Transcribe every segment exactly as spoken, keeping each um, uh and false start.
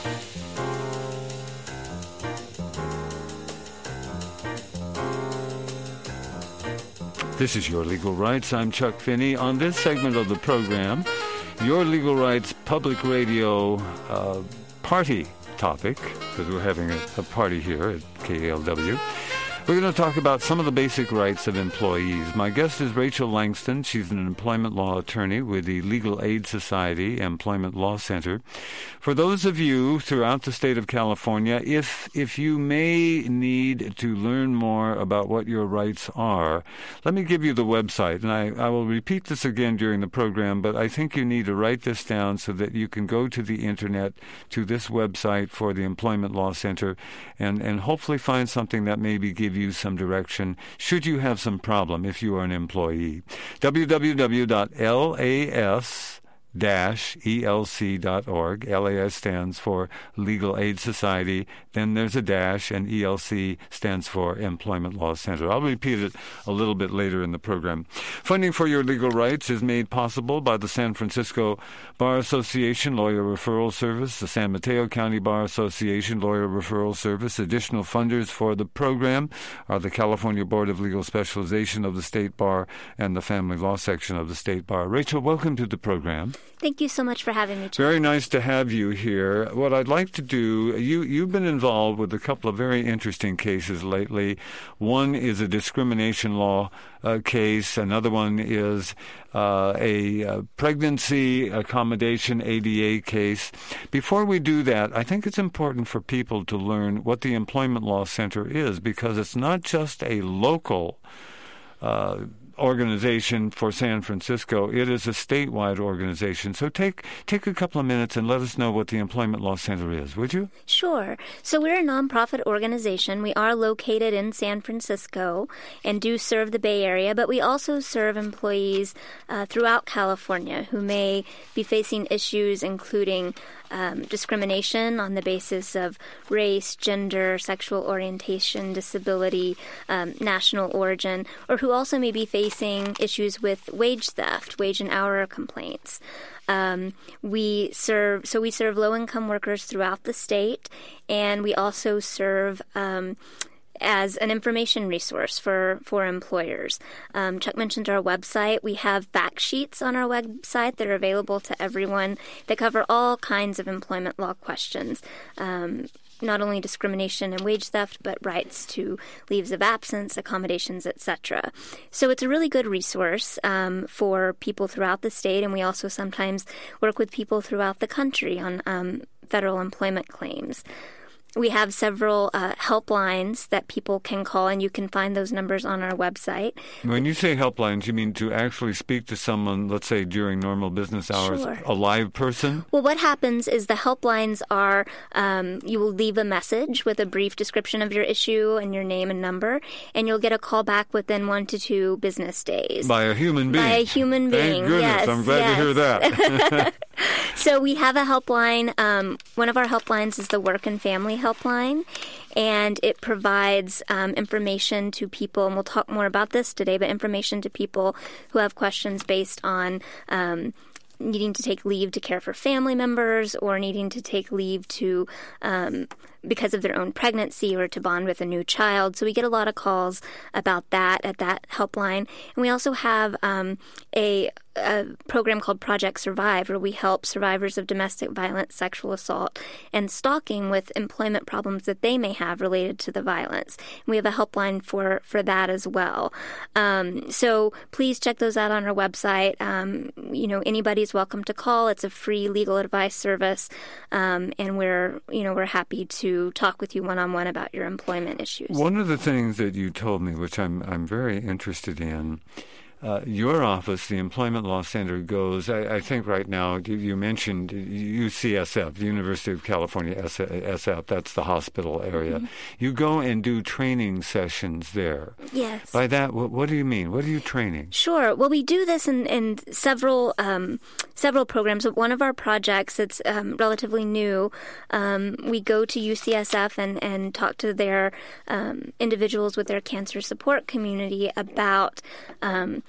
This is Your Legal Rights. I'm Chuck Finney. On this segment of the program, Your Legal Rights Public Radio uh, party topic, because we're having a, a party here at K A L W. We're going to talk about some of the basic rights of employees. My guest is Rachel Langston. She's an employment law attorney with the Legal Aid Society Employment Law Center. For those of you throughout the state of California, if if you may need to learn more about what your rights are, let me give you the website. And I, I will repeat this again during the program, but I think you need to write this down so that you can go to the Internet, to this website for the Employment Law Center, and, and hopefully find something that maybe give you some direction should you have some problem if you are an employee. w w w dot l a s dash e l c dot org. L A S stands for Legal Aid Society. Then there's a dash, and E L C stands for Employment Law Center. I'll repeat it a little bit later in the program. Funding for Your Legal Rights is made possible by the San Francisco Bar Association Lawyer Referral Service, the San Mateo County Bar Association Lawyer Referral Service. Additional funders for the program are the California Board of Legal Specialization of the State Bar and the Family Law Section of the State Bar. Rachel, welcome to the program. Thank you so much for having me, Chuck. Very nice to have you here. What I'd like to do, you, you've been involved with a couple of very interesting cases lately. One is a discrimination law uh, case. Another one is uh, a uh, pregnancy accommodation A D A case. Before we do that, I think it's important for people to learn what the Employment Law Center is, because it's not just a local uh organization for San Francisco. It is a statewide organization. So take take a couple of minutes and let us know what the Employment Law Center is, would you? Sure. So we're a nonprofit organization. We are located in San Francisco and do serve the Bay Area, but we also serve employees uh, throughout California who may be facing issues including Um, discrimination on the basis of race, gender, sexual orientation, disability, um, national origin, or who also may be facing issues with wage theft, wage and hour complaints. Um, we serve, so we serve low-income workers throughout the state, and we also serve um, as an information resource for, for employers. Um, Chuck mentioned our website. We have fact sheets on our website that are available to everyone that cover all kinds of employment law questions, um, not only discrimination and wage theft, but rights to leaves of absence, accommodations, et cetera. So it's a really good resource um, for people throughout the state, and we also sometimes work with people throughout the country on um, federal employment claims. We have several uh, helplines that people can call, and you can find those numbers on our website. When you say helplines, you mean to actually speak to someone, let's say, during normal business hours, Sure. a live person? Well, what happens is the helplines are um, you will leave a message with a brief description of your issue and your name and number, and you'll get a call back within one to two business days. By a human being? By a human being, Thank goodness. yes. I'm glad yes. to hear that. So we have a helpline. Um, one of our helplines is the Work and Family Helpline, and it provides um, information to people, and we'll talk more about this today, but information to people who have questions based on um, needing to take leave to care for family members or needing to take leave to um, because of their own pregnancy or to bond with a new child. So we get a lot of calls about that at that helpline. And we also have um, a a program called Project Survive, where we help survivors of domestic violence, sexual assault, and stalking with employment problems that they may have related to the violence. And we have a helpline for, for that as well. Um, so please check those out on our website. Um, you know, anybody's welcome to call. It's a free legal advice service, um, and we're you know we're happy to talk with you one-on-one about your employment issues. One of the things that you told me, which I'm I'm very interested in. Uh, your office, the Employment Law Center, goes, I, I think right now, you, you mentioned U C S F, University of California S F, that's the hospital area. Mm-hmm. You go and do training sessions there. Yes. By that, what, what do you mean? What are you training? Sure. Well, we do this in, in several um, several programs. One of our projects, it's um, relatively new. Um, we go to U C S F and, and talk to their um, individuals with their cancer support community about um,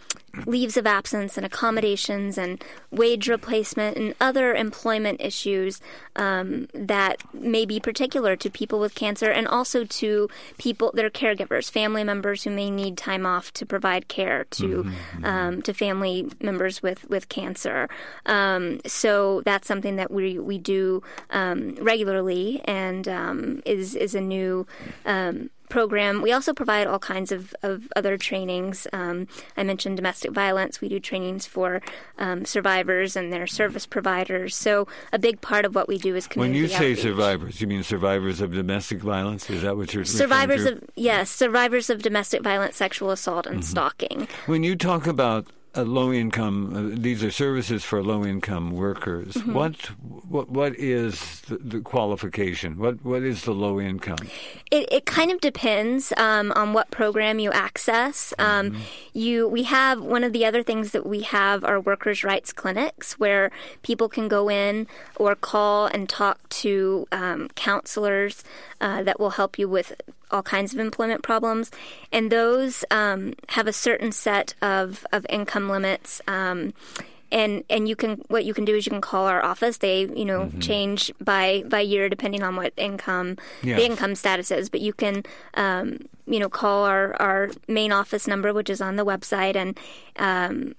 leaves of absence and accommodations and wage replacement and other employment issues um, that may be particular to people with cancer and also to people, their caregivers, family members who may need time off to provide care to mm-hmm. um, to family members with, with cancer. Um, so that's something that we we do um, regularly and um, is is a new um, program. We also provide all kinds of, of other trainings. Um, I mentioned domestic violence. We do trainings for um, survivors and their service providers. So a big part of what we do is community outreach. When you say outreach. survivors, you mean survivors of domestic violence? Is that what you're survivors referring to? of yes, survivors of domestic violence, sexual assault, and mm-hmm. stalking. When you talk about a low-income, uh, these are services for low-income workers. Mm-hmm. What, what, what is the, the qualification? What, what is the low income? It, it kind of depends um, on what program you access. Um, mm-hmm. You, we have one of the other things that we have are workers' rights clinics, where people can go in or call and talk to um, counselors uh, that will help you with all kinds of employment problems, and those um, have a certain set of, of income limits. Um, and and you can what you can do is you can call our office. They you know mm-hmm. change by, by year depending on what income yes. the income status is. But you can um, you know call our, our main office number, which is on the website, and um,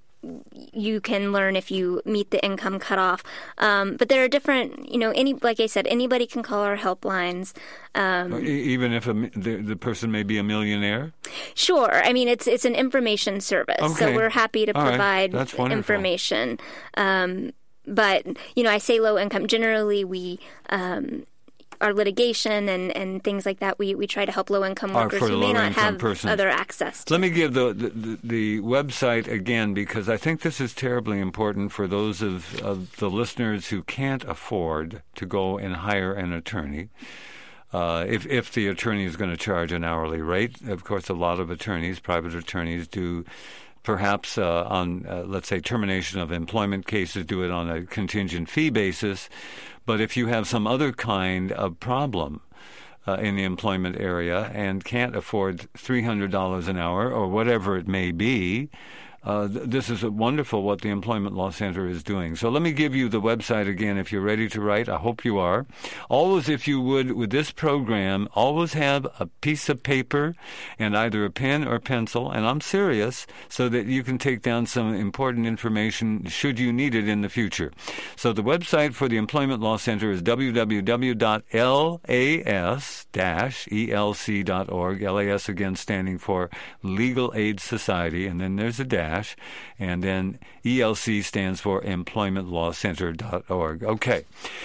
you can learn if you meet the income cutoff. Um, but there are different, you know, any like I said, anybody can call our helplines. Um, Even if a, the, the person may be a millionaire? Sure. I mean, it's it's an information service, okay. so we're happy to All provide right. information. Um, but, you know, I say low income. Generally, we... Um, our litigation and, and things like that, we, we try to help low-income workers who may not have persons. other access to. Let me give the, the the website again, because I think this is terribly important for those of, of the listeners who can't afford to go and hire an attorney. Uh, if, if the attorney is going to charge an hourly rate. Of course, a lot of attorneys, private attorneys, do perhaps uh, on, uh, let's say, termination of employment cases, do it on a contingent fee basis. But if you have some other kind of problem uh, in the employment area and can't afford three hundred dollars an hour or whatever it may be, uh, th- this is wonderful what the Employment Law Center is doing. So let me give you the website again if you're ready to write. I hope you are. Always, if you would, with this program, always have a piece of paper and either a pen or pencil, and I'm serious, so that you can take down some important information should you need it in the future. So the website for the Employment Law Center is w w w dot l a s dash e l c dot org. L A S again standing for Legal Aid Society, and then there's a dash. And then E L C stands for employment law center dot org. Okay.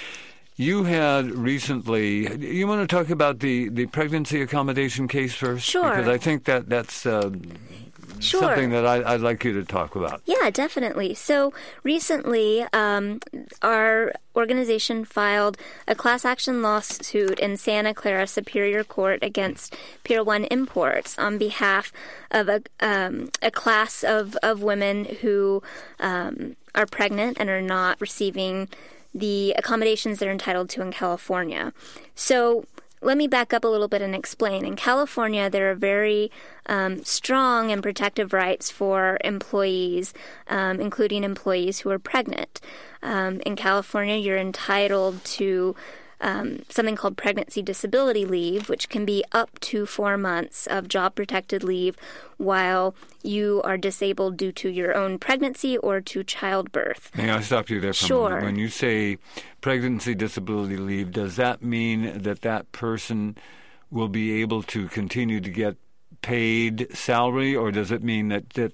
You had recently, you want to talk about the, the pregnancy accommodation case first? Sure. Because I think that that's uh, sure. something that I, I'd like you to talk about. Yeah, definitely. So recently, um, our organization filed a class action lawsuit in Santa Clara Superior Court against Pier one Imports on behalf of a, um, a class of, of women who um, are pregnant and are not receiving the accommodations they're entitled to in California. So let me back up a little bit and explain. In California, there are very um, strong and protective rights for employees, um, including employees who are pregnant. Um, in California, you're entitled to um, something called pregnancy disability leave, which can be up to four months of job-protected leave while you are disabled due to your own pregnancy or to childbirth. May I stop you there for sure. a moment? When you say pregnancy disability leave, does that mean that that person will be able to continue to get paid salary, or does it mean that, that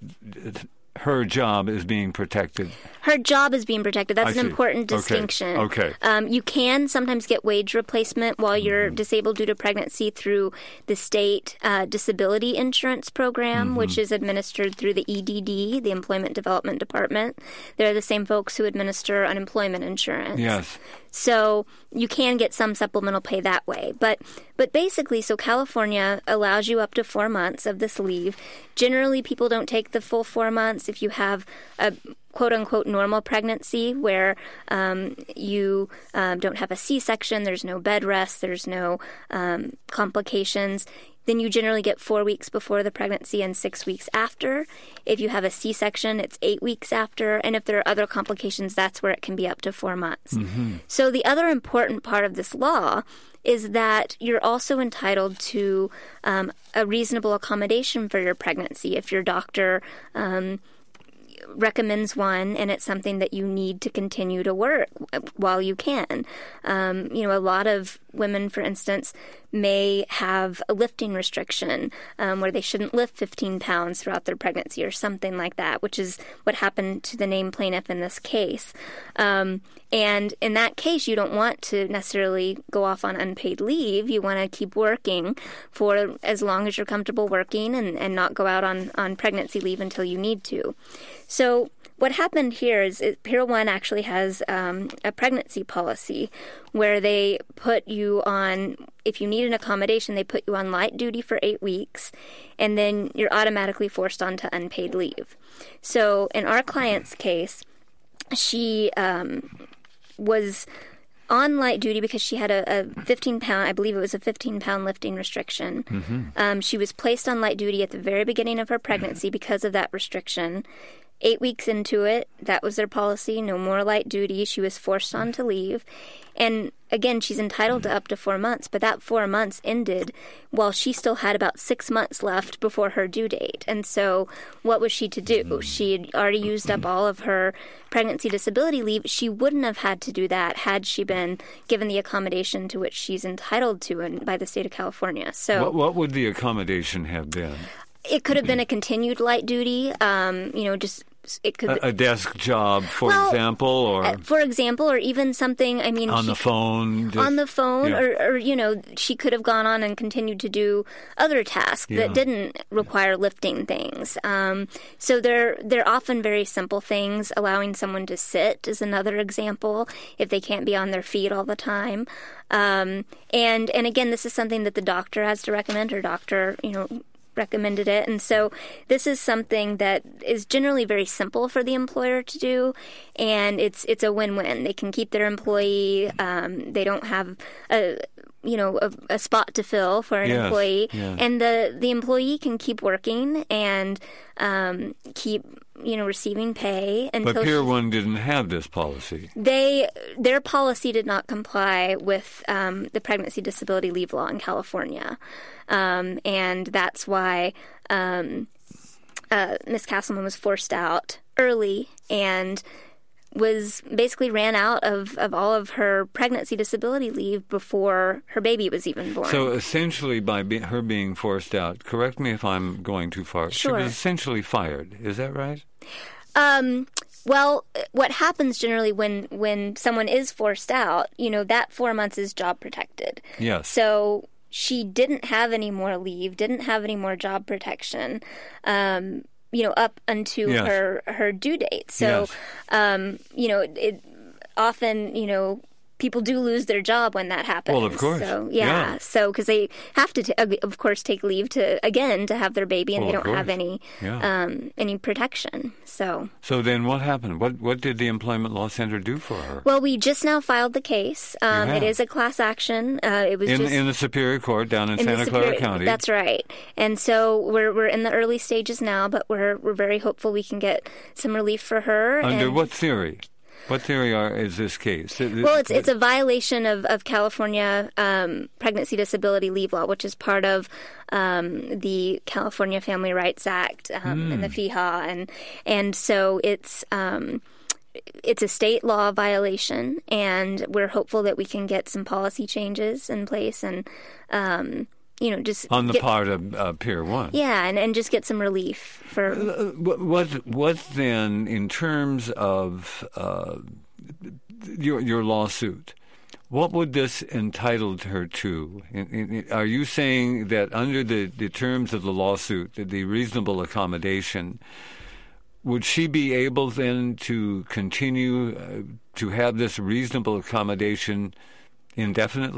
her job is being protected? Her job is being protected. That's I an see. important Okay. distinction. Okay. Um, you can sometimes get wage replacement while you're mm-hmm. disabled due to pregnancy through the state uh, disability insurance program, mm-hmm. which is administered through the E D D, the Employment Development Department. They're the same folks who administer unemployment insurance. Yes. So you can get some supplemental pay that way. But but basically, so California allows you up to four months of this leave. Generally, people don't take the full four months if you have a quote-unquote normal pregnancy where um, you um, don't have a C-section, there's no bed rest, there's no um, complications. then you generally get four weeks before the pregnancy and six weeks after. If you have a C-section, it's eight weeks after. And if there are other complications, that's where it can be up to four months. Mm-hmm. So the other important part of this law is that you're also entitled to um, a reasonable accommodation for your pregnancy if your doctor um, recommends one and it's something that you need to continue to work while you can. Um, you know, a lot of women, for instance, may have a lifting restriction um, where they shouldn't lift fifteen pounds throughout their pregnancy or something like that, which is what happened to the named plaintiff in this case. Um, and in that case, you don't want to necessarily go off on unpaid leave. You want to keep working for as long as you're comfortable working and, and not go out on, on pregnancy leave until you need to. So what happened here is it, Pier one actually has um, a pregnancy policy where they put you on, if you need an accommodation, they put you on light duty for eight weeks, and then you're automatically forced onto unpaid leave. So in our client's case, she um, was on light duty because she had a, a fifteen pound, I believe it was a fifteen pound lifting restriction. Mm-hmm. Um, she was placed on light duty at the very beginning of her pregnancy because of that restriction. Eight weeks into it, that was their policy, no more light duty. She was forced on to leave. And again, she's entitled to up to four months, but that four months ended while she still had about six months left before her due date. And so what was she to do? She had already used up all of her pregnancy disability leave. She wouldn't have had to do that had she been given the accommodation to which she's entitled to in, by the state of California. So what, what would the accommodation have been? It could have been a continued light duty, um, you know, just it could a, a desk job, for well, example, or for example, or even something. I mean, on the phone, just, on the phone, yeah. or, or you know, she could have gone on and continued to do other tasks yeah. that didn't require lifting things. Um, so they're they're often very simple things. Allowing someone to sit is another example if they can't be on their feet all the time. Um, and and again, this is something that the doctor has to recommend. Her doctor, you know, recommended it. And so this is something that is generally very simple for the employer to do, and it's it's a win-win. They can keep their employee. Um, they don't have a you know a, a spot to fill for an yes, employee, yes. and the the employee can keep working and um, keep you know receiving pay until. But Pier she, one didn't have this policy. They their policy did not comply with um, the pregnancy disability leave law in California, um, and that's why um, uh, Miz Castleman was forced out early and was basically ran out of, of all of her pregnancy disability leave before her baby was even born. So essentially, by be- her being forced out, correct me if I'm going too far, sure. she was essentially fired. Is that right? Um, well, what happens generally when, when someone is forced out, you know, that four months is job protected. Yes. So she didn't have any more leave, didn't have any more job protection, um, you know, up until yes. her, her due date. So, yes. um, you know, it, it often, you know, people do lose their job when that happens. Well, of course. So, yeah. yeah. So, because they have to, t- of course, take leave to, again, to have their baby, and well, they don't course. have any yeah. um, any protection. So. So then what happened? What what did the Employment Law Center do for her? Well, we just now filed the case. Um, You it have. is a class action. Uh, it was in, just in the Superior Court down in, in Santa the Clara Superior, County. That's right. And so we're we're in the early stages now, but we're we're very hopeful we can get some relief for her. Under and, what theory? What theory are, is this case? Well, it's it's a violation of, of California um, pregnancy disability leave law, which is part of um, the California Family Rights Act um, mm. and the F I H A, and and so it's um, it's a state law violation, and we're hopeful that we can get some policy changes in place and. Um, You know, just on the get, part of uh, Pier one. Yeah, and, and just get some relief for. Uh, what, what what then in terms of uh, your your lawsuit? What would this entitle her to? In, in, are you saying that under the, the terms of the lawsuit, the reasonable accommodation, would she be able then to continue uh, to have this reasonable accommodation indefinitely?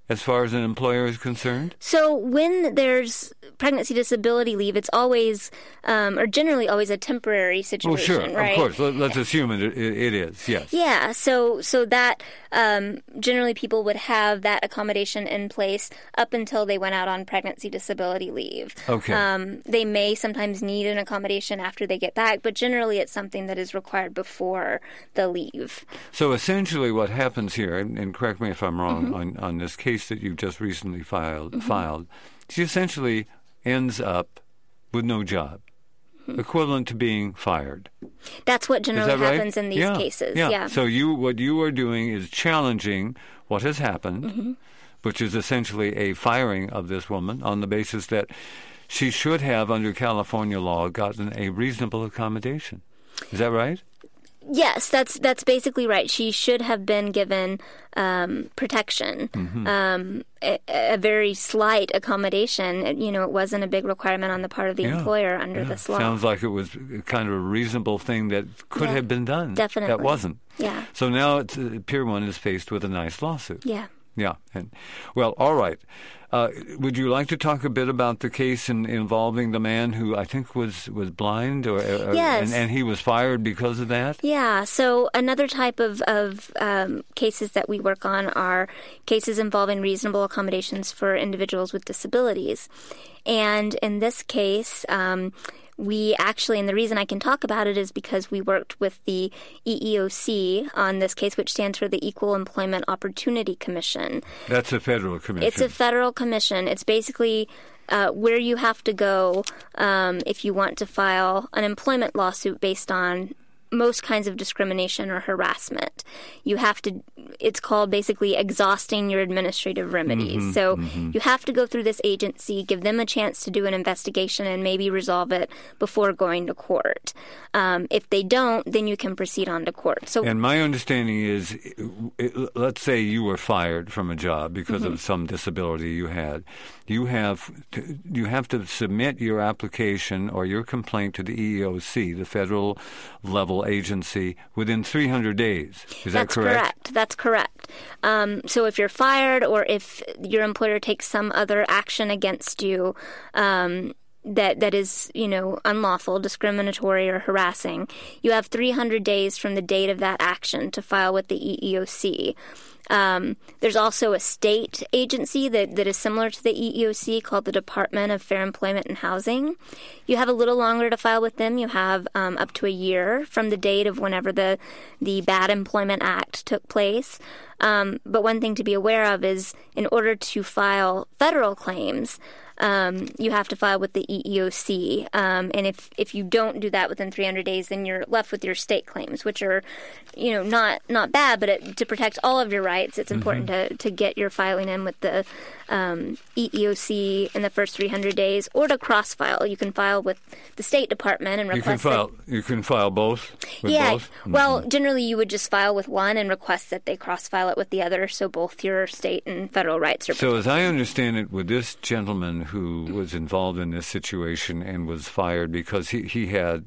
as far as an employer is concerned? So when there's pregnancy disability leave, it's always, um, or generally always a temporary situation, well, sure, right? Of course. Let, let's assume it, it, it is, yes. Yeah, so so that um, generally people would have that accommodation in place up until they went out on pregnancy disability leave. Okay. Um, they may sometimes need an accommodation after they get back, but generally it's something that is required before the leave. So essentially what happens here, and, and correct me if I'm wrong, Mm-hmm. on, on this case that you've just recently filed, Mm-hmm. filed, she essentially ends up with no job, mm-hmm. equivalent to being fired. That's what generally Is that right? happens in these yeah. cases. Yeah. yeah. So you, what you are doing is challenging what has happened, mm-hmm. which is essentially a firing of this woman on the basis that she should have, under California law, gotten a reasonable accommodation. Is that right? Yes, that's that's basically right. She should have been given um, protection, Mm-hmm. um, a, a very slight accommodation. It, you know, it wasn't a big requirement on the part of the Yeah, employer under yeah. this law. Sounds like it was kind of a reasonable thing that could Yeah, have been done. definitely. That wasn't. Yeah. So now it's, uh, Pier one is faced with a nice lawsuit. Yeah. Yeah. And, well, all right. Uh, would you like to talk a bit about the case in, involving the man who I think was, was blind, or, or Yes. and, and he was fired because of that? Yeah, so another type of, of um, cases that we work on are cases involving reasonable accommodations for individuals with disabilities. And in this case, um, we actually, and the reason I can talk about it is because we worked with the E E O C on this case, which stands for the Equal Employment Opportunity Commission. That's a federal commission. It's a federal commission. It's basically uh, where you have to go um, if you want to file an employment lawsuit based on most kinds of discrimination or harassment. You have to, it's called basically exhausting your administrative remedies. Mm-hmm, so mm-hmm. you have to go through this agency, give them a chance to do an investigation and maybe resolve it before going to court. Um, if they don't, then you can proceed on to court. So, And my understanding is, it, it, let's say you were fired from a job because mm-hmm. of some disability you had. You have to, you have to submit your application or your complaint to the E E O C, the federal level agency, within three hundred days. Is that That's correct? correct. That's correct. Um, so if you're fired or if your employer takes some other action against you, um, that that is, you know, unlawful, discriminatory, or harassing, you have three hundred days from the date of that action to file with the E E O C. Um, there's also a state agency that, that is similar to the E E O C called the Department of Fair Employment and Housing. You have a little longer to file with them. You have um, up to a year from the date of whenever the, the Bad Employment Act took place. Um, but one thing to be aware of is in order to file federal claims, Um, you have to file with the E E O C. Um, and if, if you don't do that within three hundred days, then you're left with your state claims, which are, you know, not not bad, but it, to protect all of your rights, it's important mm-hmm. to, to get your filing in with the um, E E O C in the first three hundred days, or to cross-file. You can file with the State Department and request You can file, that, you can file both? With yeah. both? Mm-hmm. Well, generally you would just file with one and request that they cross-file it with the other, so both your state and federal rights are protected. So as I understand it, with this gentleman who was involved in this situation and was fired because he, he had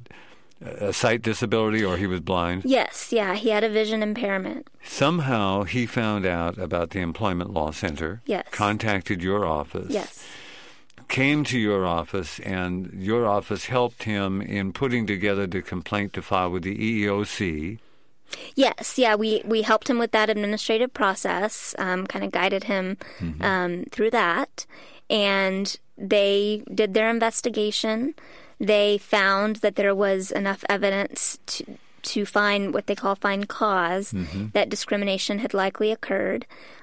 a sight disability or he was blind? Yes, yeah, he had a vision impairment. Somehow he found out about the Employment Law Center, yes. contacted your office, yes. came to your office, and your office helped him in putting together the complaint to file with the E E O C. Yes, yeah, we, we helped him with that administrative process, um, kind of guided him mm-hmm. um, through that, and they did their investigation. They found that there was enough evidence to to find what they call find cause, mm-hmm. that discrimination had likely occurred.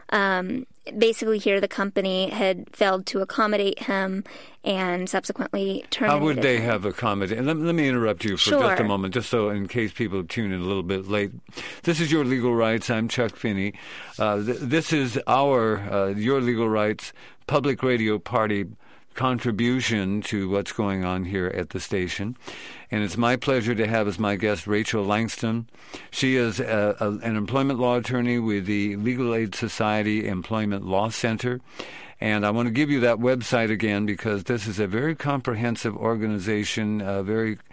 Um, basically here the company had failed to accommodate him and subsequently terminated How would they him. have accommodated? Let, let me interrupt you for sure. just a moment, just so in case people tune in a little bit late. This is Your Legal Rights. I'm Chuck Finney. Uh, th- this is our, uh, Your Legal Rights Public Radio Party contribution to what's going on here at the station. And it's my pleasure to have as my guest Rachel Langston. She is a, a, an employment law attorney with the Legal Aid Society Employment Law Center. And I want to give you that website again because this is a very comprehensive organization, uh, very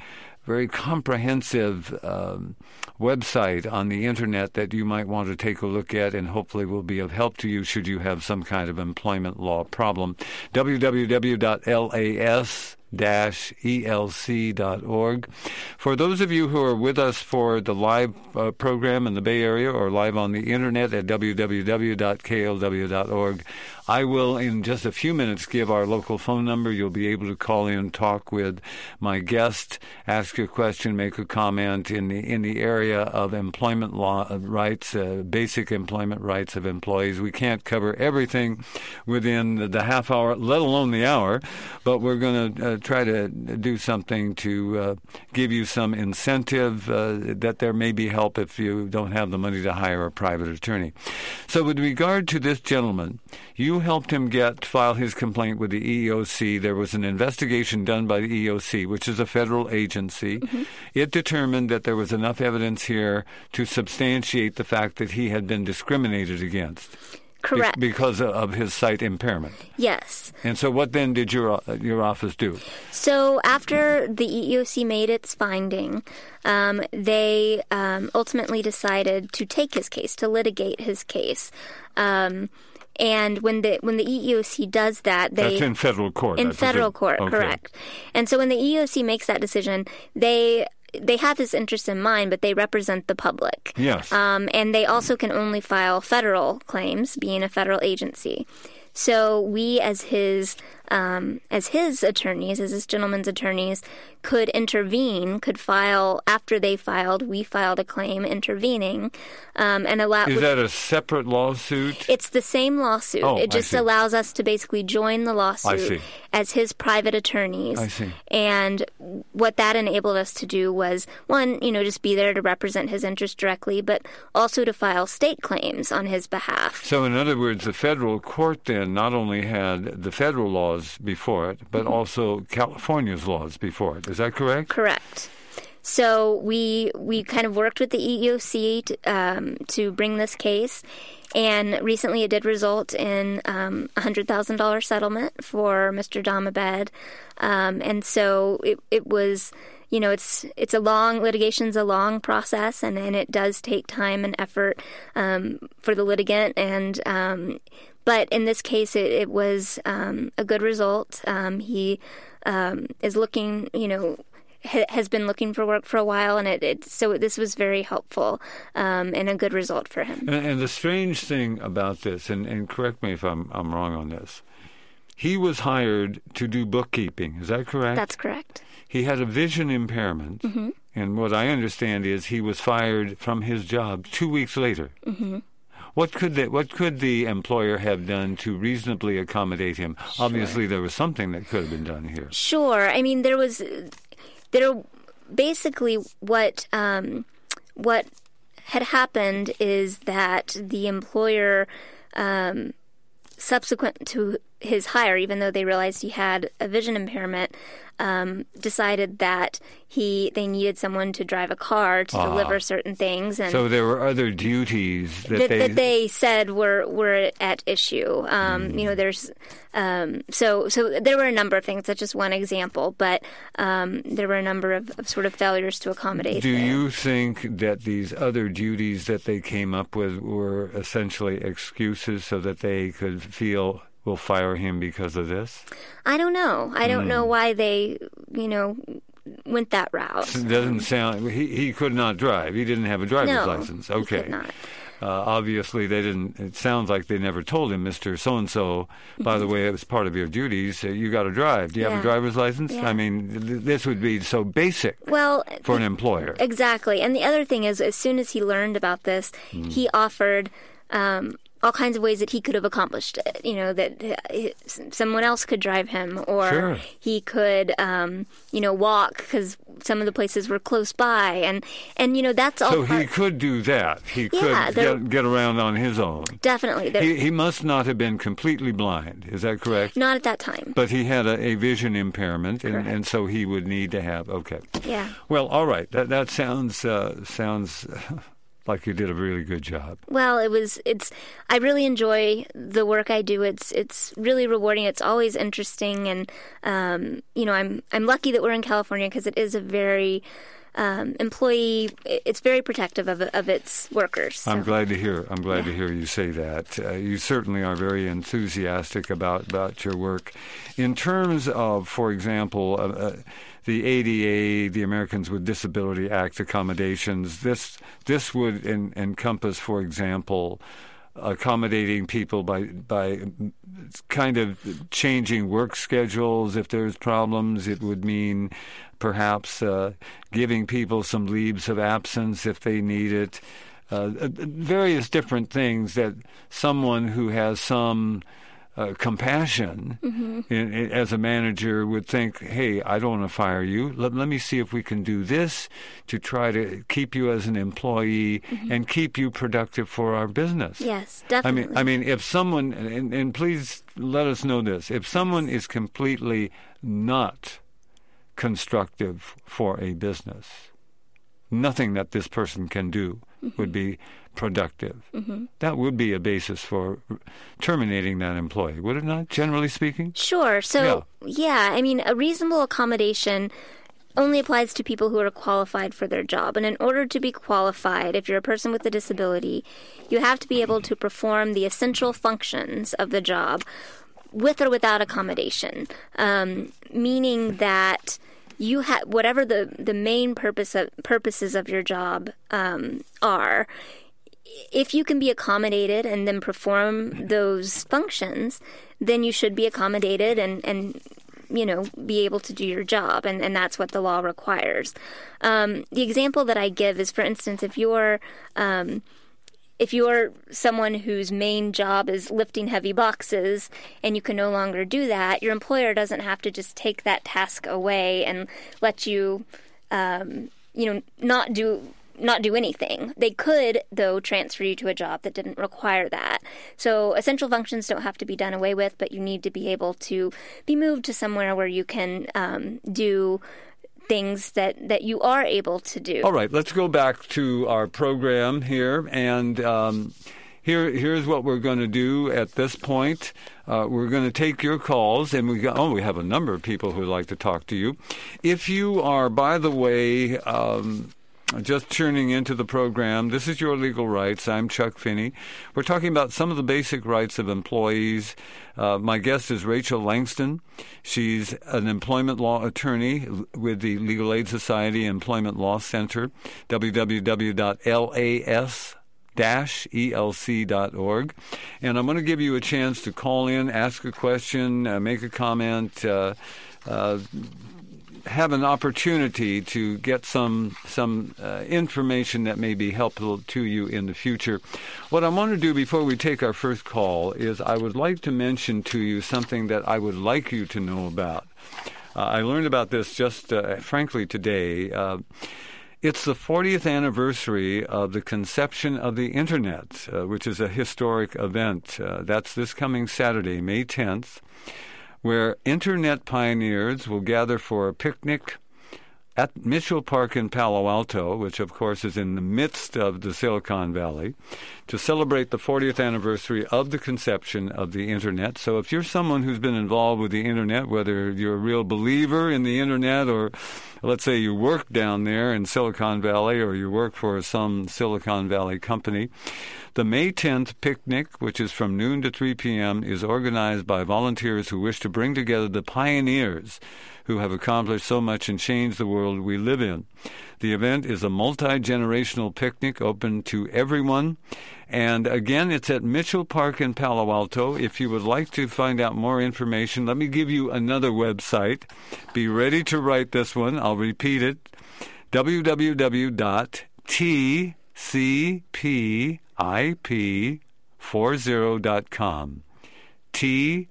very comprehensive um, website on the internet that you might want to take a look at and hopefully will be of help to you should you have some kind of employment law problem. w w w dot l a s dash e l c dot org. For those of you who are with us for the live uh, program in the Bay Area or live on the internet at w w w dot k l w dot org, I will in just a few minutes give our local phone number. You'll be able to call in, talk with my guest, ask a question, make a comment in the in the area of employment law rights, uh, basic employment rights of employees. We can't cover everything within the, the half hour, let alone the hour, but we're going to uh, try to do something to uh, give you some incentive uh, that there may be help if you don't have the money to hire a private attorney. So with regard to this gentleman, you helped him get file his complaint with the E E O C. There was an investigation done by the E E O C, which is a federal agency. Mm-hmm. It determined that there was enough evidence here to substantiate the fact that he had been discriminated against. Correct. Be- because of his sight impairment. Yes. And so what then did your uh, your office do? So after the E E O C made its finding, um, they um, ultimately decided to take his case, to litigate his case. Um, and when the when the E E O C does that, they... That's in federal court. In federal court, okay. Correct. And so when the E E O C makes that decision, they... They have his interest in mind, but they represent the public. Yes. Um, and they also can only file federal claims, being a federal agency. So we, as his um, as his attorneys, as this gentleman's attorneys, could intervene, could file after they filed. We filed a claim intervening, um, and allow. Is that a separate lawsuit? It's the same lawsuit. Oh, it just allows us to basically join the lawsuit as his private attorneys. I see. And what that enabled us to do was, one, you know, just be there to represent his interest directly, but also to file state claims on his behalf. So, in other words, the federal court then not only had the federal laws before it, but mm-hmm. also California's laws before it. Is that correct? Correct. So we we kind of worked with the E E O C to, um, to bring this case, and recently it did result in um, a one hundred thousand dollars settlement for Mister Damabed. Um, and so it, it was, you know, it's it's a long, litigation's a long process, and, and it does take time and effort um, for the litigant, and um, but in this case it, it was um, a good result. Um, he um, is looking, you know, has been looking for work for a while, and it, it so this was very helpful um, and a good result for him. And, and the strange thing about this, and, and correct me if I'm I'm wrong on this, he was hired to do bookkeeping. Is that correct? That's correct. He had a vision impairment, mm-hmm. and what I understand is he was fired from his job two weeks later. Mm-hmm. What could the, what could the employer have done to reasonably accommodate him? Sure. Obviously, there was something that could have been done here. Sure. I mean, there was... There, basically, what um, what had happened is that the employer, um, subsequent to his hire, even though they realized he had a vision impairment, um, decided that he they needed someone to drive a car to uh, deliver certain things. And so there were other duties that, that they that they said were were at issue. Um, mm. You know, there's um, so so there were a number of things. That's just one example, but um, there were a number of, of sort of failures to accommodate. Do there. you think that these other duties that they came up with were essentially excuses so that they could feel we'll fire him because of this? I don't know. I don't mm. know why they, you know, went that route. It doesn't sound... He, he could not drive. He didn't have a driver's no, license. Okay. He could not. Uh, obviously, they didn't... It sounds like they never told him, Mister So-and-so, by the way, it was part of your duties. Uh, you got to drive. Do you yeah. have a driver's license? Yeah. I mean, th- this would be so basic well, for an employer. Exactly. And the other thing is, as soon as he learned about this, mm. he offered... Um, all kinds of ways that he could have accomplished it, you know, that uh, someone else could drive him, or sure. he could, um, you know, walk because some of the places were close by. And, and you know, that's all So part... he could do that. He yeah, could get, get around on his own. Definitely. He, he must not have been completely blind. Is that correct? Not at that time. But he had a, a vision impairment, and, and so he would need to have... Okay. Yeah. Well, all right. That, that sounds uh, sounds... like you did a really good job. Well, it was, it's, I really enjoy the work I do. It's, it's really rewarding. It's always interesting. And, um, you know, I'm, I'm lucky that we're in California because it is a very, um, employee, it's very protective of, of its workers. So. I'm glad to hear, I'm glad yeah. to hear you say that. Uh, you certainly are very enthusiastic about, about your work. In terms of, for example, uh, uh, the A D A, the Americans with Disability Act accommodations, this this would en- encompass, for example, accommodating people by by kind of changing work schedules if there's problems. It would mean perhaps uh, giving people some leaves of absence if they need it. Uh, various different things that someone who has some Uh, compassion mm-hmm. in, in, as a manager would think, hey, I don't want to fire you. Let, let me see if we can do this to try to keep you as an employee mm-hmm. and keep you productive for our business. Yes, definitely. I mean, I mean, if someone, and, and please let us know this, if someone is completely not constructive for a business, nothing that this person can do mm-hmm. would be productive. Mm-hmm. That would be a basis for terminating that employee, would it not, generally speaking? Sure. So, yeah, yeah I mean, a reasonable accommodation only applies to people who are qualified for their job. And in order to be qualified, if you're a person with a disability, you have to be able to perform the essential functions of the job with or without accommodation, um, meaning that you have whatever the, the main purpose of, purposes of your job um, are. If you can be accommodated and then perform those functions, then you should be accommodated and, and you know, be able to do your job. And, and that's what the law requires. Um, the example that I give is, for instance, if you're um, if you're someone whose main job is lifting heavy boxes and you can no longer do that, your employer doesn't have to just take that task away and let you, um, you know, not do not do anything. They could, though, transfer you to a job that didn't require that. So essential functions don't have to be done away with, but you need to be able to be moved to somewhere where you can um, do things that, that you are able to do. All right, let's go back to our program here, and um, here here's what we're going to do at this point. Uh, we're going to take your calls, and we got, oh, we have a number of people who would like to talk to you. If you are, by the way, um, just tuning into the program, this is Your Legal Rights. I'm Chuck Finney. We're talking about some of the basic rights of employees. Uh, my guest is Rachel Langston. She's an employment law attorney with the Legal Aid Society Employment Law Center, w w w dot l a s dash e l c dot org. And I'm going to give you a chance to call in, ask a question, uh, make a comment, uh, uh, have an opportunity to get some some uh, information that may be helpful to you in the future. What I want to do before we take our first call is I would like to mention to you something that I would like you to know about. Uh, I learned about this just, uh, frankly, today. Uh, it's the fortieth anniversary of the conception of the Internet, uh, which is a historic event. Uh, that's this coming Saturday, May tenth. Where Internet pioneers will gather for a picnic at Mitchell Park in Palo Alto, which, of course, is in the midst of the Silicon Valley, to celebrate the fortieth anniversary of the conception of the Internet. So if you're someone who's been involved with the Internet, whether you're a real believer in the Internet or, let's say, you work down there in Silicon Valley or you work for some Silicon Valley company, the May tenth picnic, which is from noon to three p.m., is organized by volunteers who wish to bring together the pioneers who have accomplished so much and changed the world we live in. The event is a multi-generational picnic open to everyone. And again, it's at Mitchell Park in Palo Alto. If you would like to find out more information, let me give you another website. Be ready to write this one. I'll repeat it. w w w dot t c p i p forty dot com. T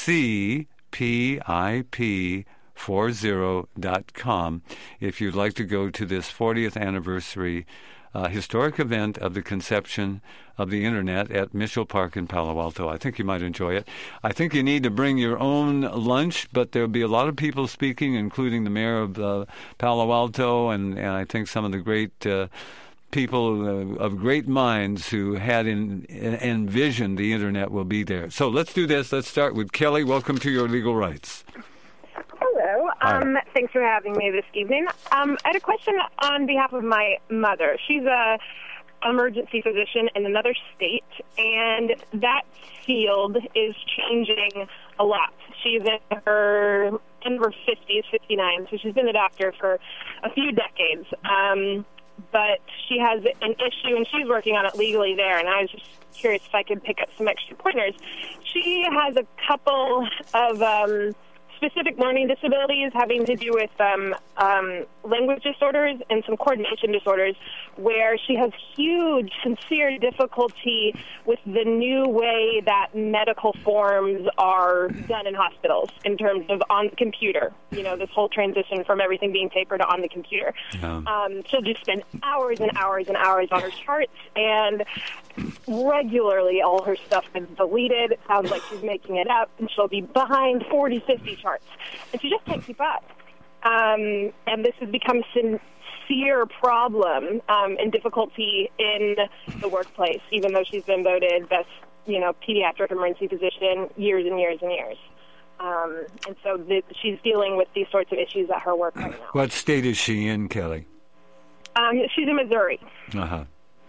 C P I P forty dot com if you'd like to go to this fortieth anniversary uh, historic event of the conception of the Internet at Mitchell Park in Palo Alto. I think you might enjoy it. I think you need to bring your own lunch, but there'll be a lot of people speaking, including the mayor of uh, Palo Alto and, and I think some of the great uh, people uh, of great minds who had in, in, envisioned the Internet will be there. So let's do this. Let's start with Kelly. Welcome to Your Legal Rights. Hello. Um, thanks for having me this evening. Um, I had a question on behalf of my mother. She's a emergency physician in another state, and that field is changing a lot. She's in her in her fifties, fifty-nine, so she's been a doctor for a few decades. Um, but she has an issue, and she's working on it legally there, and I was just curious if I could pick up some extra pointers. She has a couple of um, specific learning disabilities having to do with um, um, language disorders and some coordination disorders, where she has huge, sincere difficulty with the new way that medical forms are done in hospitals in terms of on the computer. You know, this whole transition from everything being paper to on the computer. Yeah. Um, she'll just spend hours and hours and hours on her charts, and regularly all her stuff is deleted. It sounds like she's making it up, and she'll be behind forty, fifty charts. And she just can't keep up. Um, and this has become a sincere problem um, and difficulty in the workplace, even though she's been voted best, you know, pediatric emergency physician years and years and years. Um, and so the, she's dealing with these sorts of issues at her work right now. What state is she in, Kelly? Um, she's in Missouri. Uh-huh.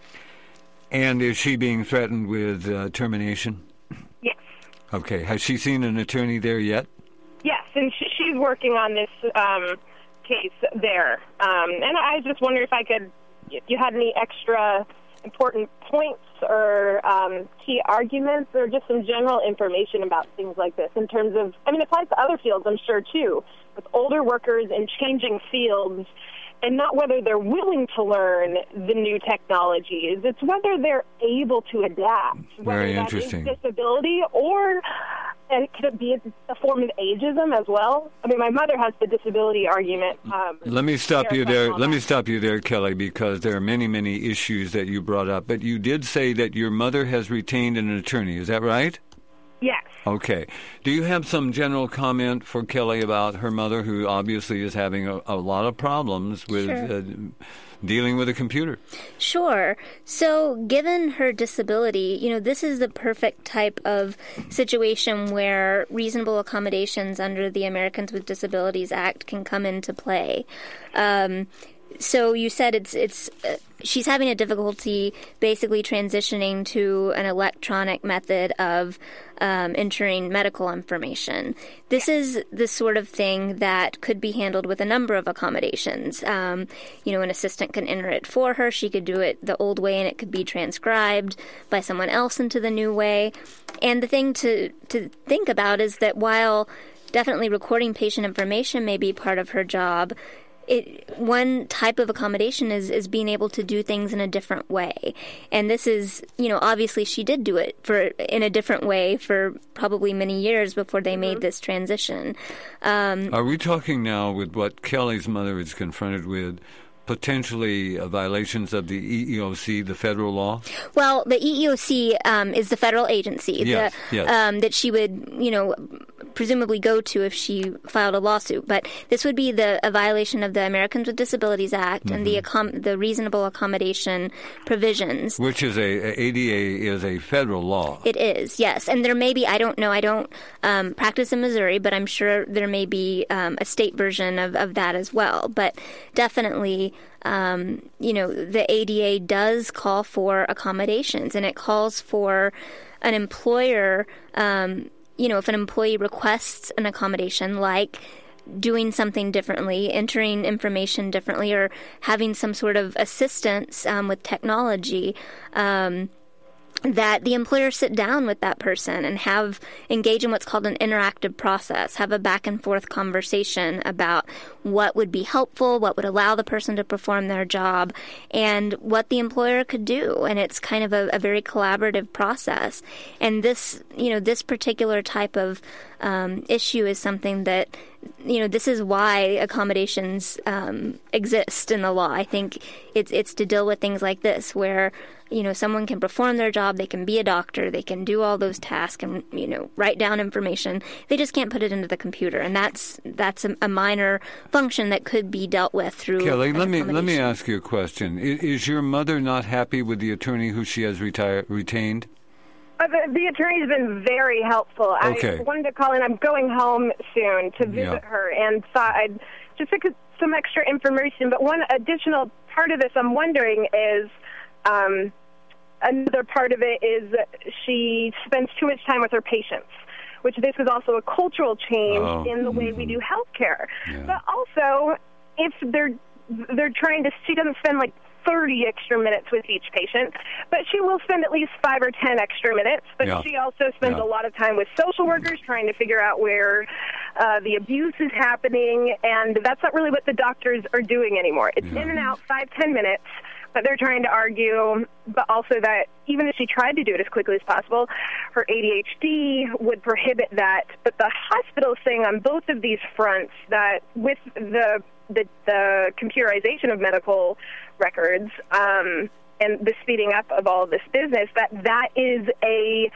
And is she being threatened with uh, termination? Yes. Okay. Has she seen an attorney there yet? Yes, and she, she's working on this um, case there. Um, and I just wonder if I could, if you had any extra important points or um, key arguments or just some general information about things like this in terms of, I mean, it applies to other fields, I'm sure, too, with older workers in changing fields, and not whether they're willing to learn the new technologies. It's whether they're able to adapt. Very interesting. Whether that is disability, or it could be a form of ageism as well. I mean, my mother has the disability argument. Um, Let me stop you there. Let me stop you there, Kelly, because there are many, many issues that you brought up. But you did say that your mother has retained an attorney. Is that right? Yes. Okay. Do you have some general comment for Kelly about her mother, who obviously is having a, a lot of problems with Sure. uh, dealing with a computer? Sure. So given her disability, you know, this is the perfect type of situation where reasonable accommodations under the Americans with Disabilities Act can come into play. Um, so you said it's it's uh, she's having a difficulty basically transitioning to an electronic method of um, entering medical information. This is the sort of thing that could be handled with a number of accommodations. Um, you know, an assistant can enter it for her. She could do it the old way, and it could be transcribed by someone else into the new way. And the thing to to think about is that while definitely recording patient information may be part of her job, It, one type of accommodation is, is being able to do things in a different way. And this is, you know, obviously she did do it for in a different way for probably many years before they made this transition. Um, Are we talking now with what Kelly's mother is confronted with, potentially uh, violations of the E E O C, the federal law? Well, the E E O C um, is the federal agency yes, the, yes. Um, that she would, you know, presumably go to if she filed a lawsuit. But this would be the a violation of the Americans with Disabilities Act mm-hmm. and the accom- the reasonable accommodation provisions. Which is a, a A D A is a federal law. It is, yes. And there may be, I don't know, I don't um, practice in Missouri, but I'm sure there may be um, a state version of, of that as well. But definitely, um, you know, the A D A does call for accommodations, and it calls for an employer, um, you know, if an employee requests an accommodation like doing something differently, entering information differently, or having some sort of assistance um, with technology, um, that the employer sit down with that person and have engage in what's called an interactive process, have a back and forth conversation about what would be helpful, what would allow the person to perform their job, and what the employer could do. And it's kind of a, a very collaborative process. And this, you know, this particular type of um, issue is something that you know, this is why accommodations um, exist in the law. I think it's it's to deal with things like this, where, you know, someone can perform their job, they can be a doctor, they can do all those tasks and, you know, write down information. They just can't put it into the computer, and that's that's a, a minor function that could be dealt with through. Kelly, let me let me ask you a question. Is, is your mother not happy with the attorney who she has retired retained? Uh, the, the attorney's been very helpful. Okay. I wanted to call in. I'm going home soon to visit Yeah. her, and thought I'd just pick some extra information. But one additional part of this I'm wondering is, um, another part of it is that she spends too much time with her patients, which this is also a cultural change Oh. in the way Mhm. we do healthcare. Yeah. But also, if they're they're trying to, she doesn't spend like thirty extra minutes with each patient, but she will spend at least five or ten extra minutes. But Yeah. she also spends Yeah. a lot of time with social workers trying to figure out where uh, the abuse is happening, and that's not really what the doctors are doing anymore. It's Yeah. in and out, five, ten minutes, but they're trying to argue, but also that even if she tried to do it as quickly as possible, her A D H D would prohibit that. But the hospital is saying on both of these fronts that with the the, the computerization of medical records um, and the speeding up of all of this business, that that is a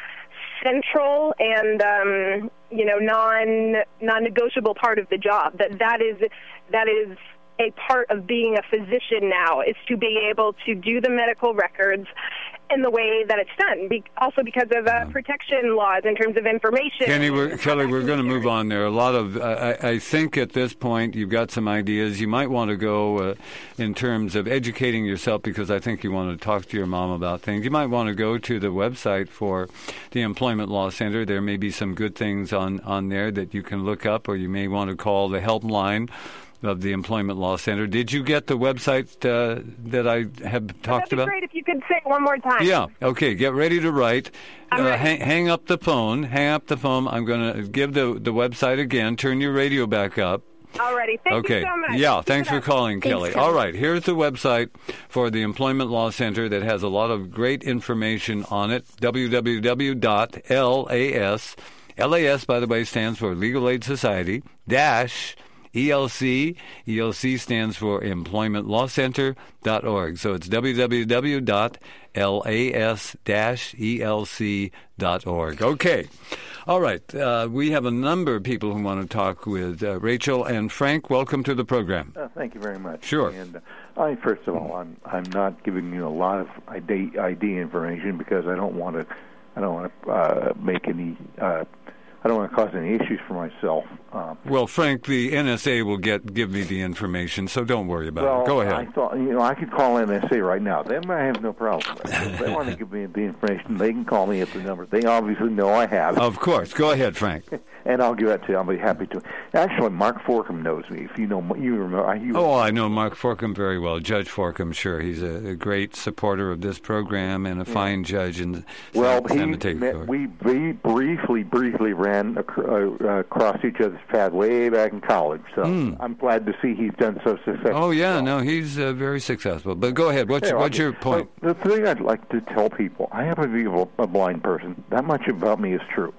central and um, you know non non-negotiable part of the job. That that is that is a part of being a physician now, is to be able to do the medical records in the way that it's done. Be- also because of uh, protection laws in terms of information. Kenny, we're, Kelly, we're going to move on there. A lot of, uh, I, I think at this point you've got some ideas. You might want to go uh, in terms of educating yourself, because I think you want to talk to your mom about things. You might want to go to the website for the Employment Law Center. There may be some good things on, on there that you can look up, or you may want to call the helpline of the Employment Law Center. Did you get the website uh, that I have talked That'd be about? great if you could say it one more time. Yeah. Okay. Get ready to write. I'm Uh, ready. hang, hang up the phone. Hang up the phone. I'm going to give the the website again. Turn your radio back up. Alrighty. Thank Okay. you so much. Yeah. Keep Thanks it for up. calling, Thanks, Kelly. Kelly. All right. Here's the website for the Employment Law Center that has a lot of great information on it. w w w dot l a s L A S, by the way, stands for Legal Aid Society dash E L C. E L C stands for employment law center dot org. So it's w w w dot l a s dash e l c dot org. Okay. All right. Uh, we have a number of people who want to talk with uh, Rachel and Frank. Welcome to the program. Uh, thank you very much. Sure. And uh, I, first of all, I'm I'm not giving you a lot of I D, I D information because I don't want to I don't want to uh, make any uh, I don't want to cause any issues for myself. Um, Well, Frank, the N S A will get give me the information, so don't worry about well, it. Go I ahead. thought you know I could call N S A right now. They might have no problem with it. If they want to give me the information, they can call me at the number. They obviously know I have. Of course. Go ahead, Frank. And I'll give that to you. I'll be happy to. Actually, Mark Forkham knows me. If you know, you remember. You Oh, I know Mark Forkham very well. Judge Forkham, sure. He's a, a great supporter of this program and a fine judge in Well, San he Mateo met, Court. we, we briefly, briefly ran ac- uh, uh, across each other's path way back in college. So I'm glad to see he's done so successfully. Oh, yeah, no, he's uh, very successful. But go ahead. What's, Yeah, what's okay. your point? Well, the thing I'd like to tell people, I happen to be a, a blind person. That much about me is true.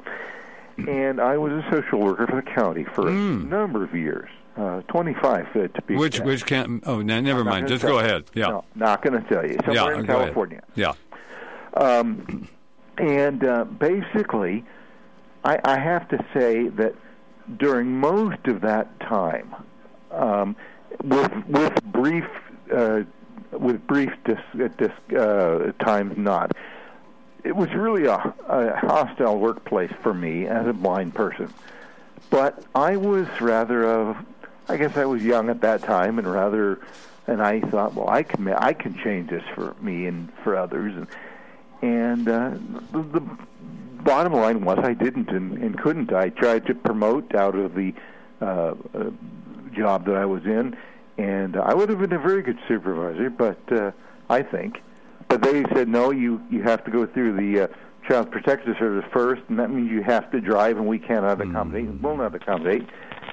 And I was a social worker for the county for a number of years, uh, twenty-five uh, to be Which, exact. which can't, oh, no, never I'm not mind. gonna Just tell go you. ahead. Yeah. No, not going to tell you. yeah, Somewhere in go ahead. California. Yeah. Um, and uh, basically, I, I have to say that during most of that time, um, with with brief uh, with brief dis, dis, uh, times not, it was really a, a hostile workplace for me as a blind person. But I was rather of, I guess I was young at that time, and rather, and I thought, well, I can I can change this for me and for others, and and uh, the, the bottom line was I didn't and, and couldn't. I tried to promote out of the uh, uh, job that I was in, and I would have been a very good supervisor, but uh, I think. But they said, no, you, you have to go through the uh, Child Protective Service first, and that means you have to drive, and we cannot accommodate, mm. will not accommodate.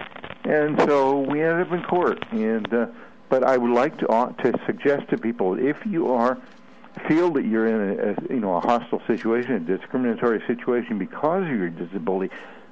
And so we ended up in court. And uh, but I would like to uh, to suggest to people, if you are feel that you're in a, a you know a hostile situation, a discriminatory situation because of your disability,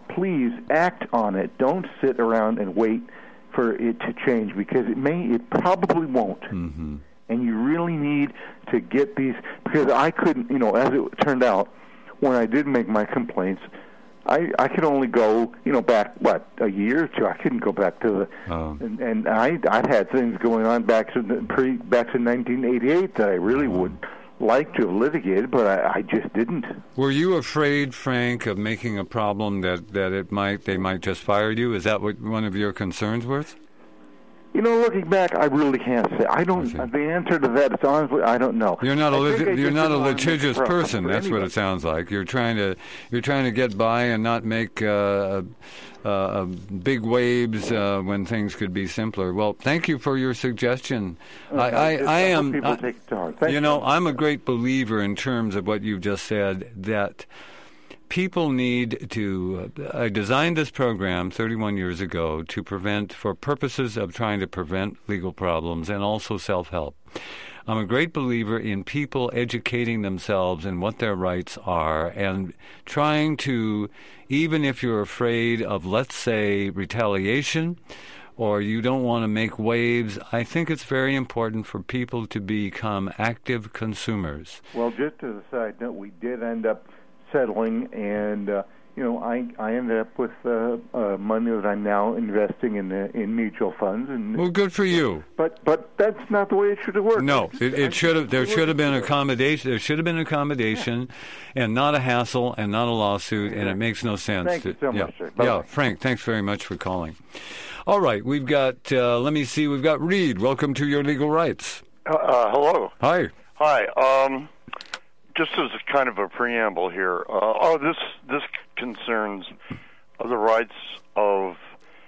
please act on it. Don't sit around and wait for it to change, because it may, it probably won't. Mm-hmm. And you really need to get these, because I couldn't, you know, as it turned out, when I did make my complaints, I, I could only go, you know, back, what, a year or two. I couldn't go back to the, oh. and, and I, I've had things going on back to the pre, back to nineteen eighty-eight that I really oh. would like to have litigated, but I, I just didn't. Were you afraid, Frank, of making a problem that, that it might, they might just fire you? Is that what one of your concerns was? You know, looking back, I really can't say. I don't. I the answer to that is honestly, I don't know. You're not a lit- you're not a litigious person. That's anyway. what it sounds like. You're trying to you're trying to get by and not make uh, uh, uh, big waves uh, when things could be simpler. Well, thank you for your suggestion. Okay. I, I, I am. People I, take it to heart. Thank you know, I'm a great believer in terms of what you've just said, that people need to, uh, I designed this program thirty-one years ago to prevent, for purposes of trying to prevent legal problems and also self-help. I'm a great believer in people educating themselves in what their rights are and trying to, even if you're afraid of, let's say, retaliation, or you don't want to make waves, I think it's very important for people to become active consumers. Well, just as a side note, we did end up settling, and uh, you know, I I ended up with uh, uh, money that I'm now investing in the, in mutual funds. And well, good for you. But but that's not the way it should have worked. No, it, it should have. There should have been accommodation. There should have been accommodation, yeah. and not a hassle, and not a lawsuit, and it makes no sense. Thank to, you so yeah, much, sir. Yeah, Frank, thanks very much for calling. All right, we've got. Uh, let me see. We've got Reed. Welcome to Your Legal Rights. Uh, uh, hello. Hi. Hi. Um, just as a kind of a preamble here. Uh, oh, this this concerns the rights of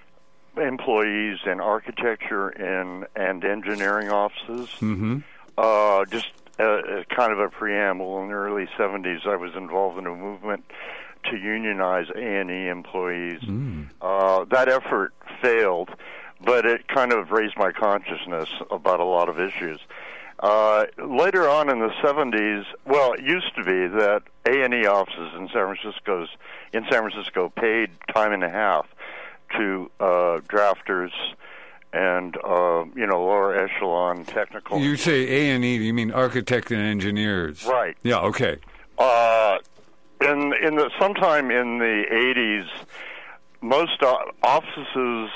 employees in architecture and and engineering offices. Mm-hmm. Uh, just a, a kind of a preamble. In the early seventies, I was involved in a movement to unionize A and E employees. Mm. Uh, that effort failed, but it kind of raised my consciousness about a lot of issues. Uh, later on in the seventies, well, it used to be that A and E offices in San Francisco's in San Francisco paid time and a half to uh, drafters and uh, you know, lower echelon technical. You say A and E, you mean architect and engineers? Right. Yeah. Okay. Uh, in in the sometime in the eighties, most uh, offices